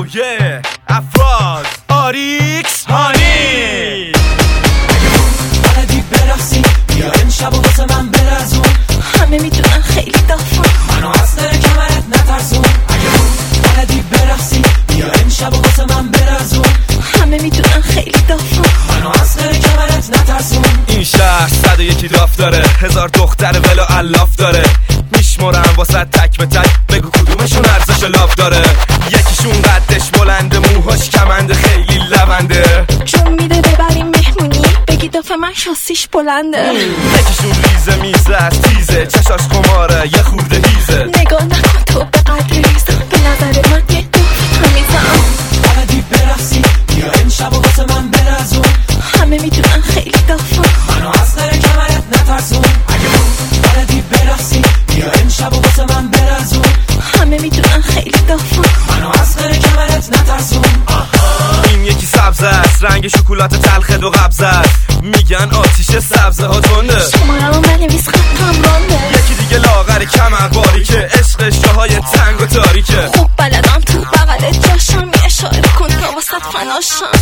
افراز آریکس هانی بلدی برقصی بیا امشب و واسه من برزون همه میدونن خیلی دافم منو از در کمرت نترسون بلدی برقصی بیا امشب و واسه من برزون همه میدونن خیلی دافم منو از در کمرت نترسون این شهر 101 داف داره 1000 دختر ولو الاف داره میشمرم واسه تک به تک بگو کدومشون ارزش لاف داره یکیشون قدش بلنده موهاش کمنده خیلی لونده جون میده ببریم مهمونی بگی دافه من شاسیش بلنده یکیشون ریزه میزه از تیزه چشاش قماره یه خورده هیزه نگاه نکن تو به قدر ریزم به نظر من یه دافه تمیزم بلدی برقصی بیا امشب و واسه من برزون همه میدونن خیلی دافم منو از در کمرت نترسون بلدی برقصی بیا امشب و واسه من برزون همه میدونن خیلی دافم منو از در کمرت نترسون این یکی سبز است رنگ شکلات تلخ دو قبض است میگن آتیش سبزه ها تنده شمارم بنویس خطم رانده یکی دیگه لاغر کمر باری که عشقش جاهای تنگ و تاریکه خب بلدم تو بغل جاشم یه اشاره کن تا واسط فناشم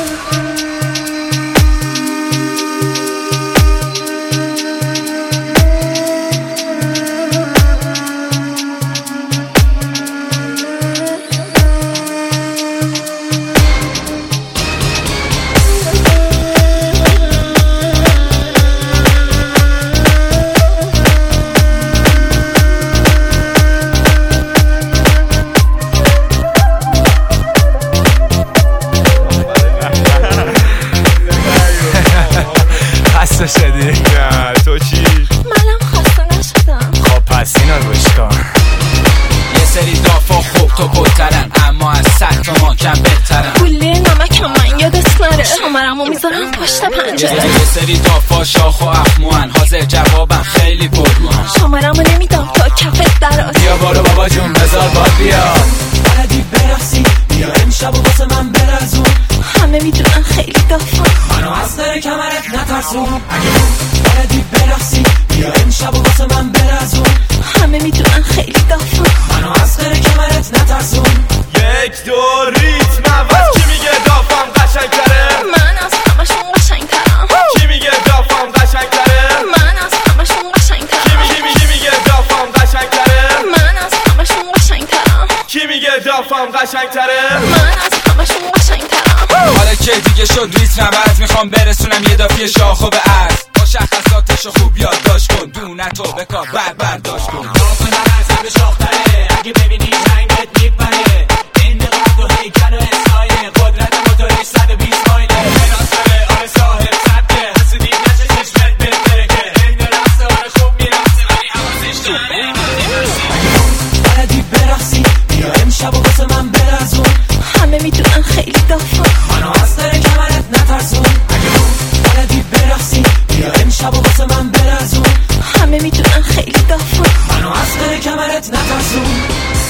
خسته شدی؟ نه تو چی؟ منم خسته نشدم خب پس اینو گوش کن یه سری دافا خوب تو بلترن اما از 100 تا ما کم بهترن گله نمکم من یادت نره شمارمو میذارم پشت پنجره یه سری دافا شاخ و اخموان حاضر جوابم خیلی پرروان شمارمو نمیدم تا کفت دراز بیا بارو بابا جون بذار باد بیا بلدی برقصی بیا امشب و واسه من برزون همه میدونن خیلی دافم منو از در کمرت نترسون بلدی برقصی بیا امشب و واسه من برزون همه میدونن خیلی دافم منو از در کمرت نترسون یک دو ریتم عوض کی میگه دافم قشنگتره من از همشون قشنگترم کی میگه دافم قشنگتره من از همشون قشنگترم کی میگه دافم قشنگتره من از همشون قشنگترم کی میگه دافم قشنگتره من از همشون قشنگترم حالا که دیگه شد ریتم عوض میخوام برسونم یه دافی شاخو به عرض مشخصاتشو خوب یادداشت کن دونتو به کار برداشت کن داف من از همه شاختره اگه ببینی رنگت میپره این قد و هیکل و اسایه قدرت موتورش 120 مایله مناصره آره صاحب سبکه حسودی نشه چشمت بهتره که این رقصه آره خوب میرقصه ولی حواسش تو بلدی برقصی بیا امشب و واسه من برزون همه میدونن خیلی دافم منو از در کمرت نترسون بلدی برقصی بیا امشب و واسه من برزون همه میدونن خیلی دافم منو از در کمرت نترسون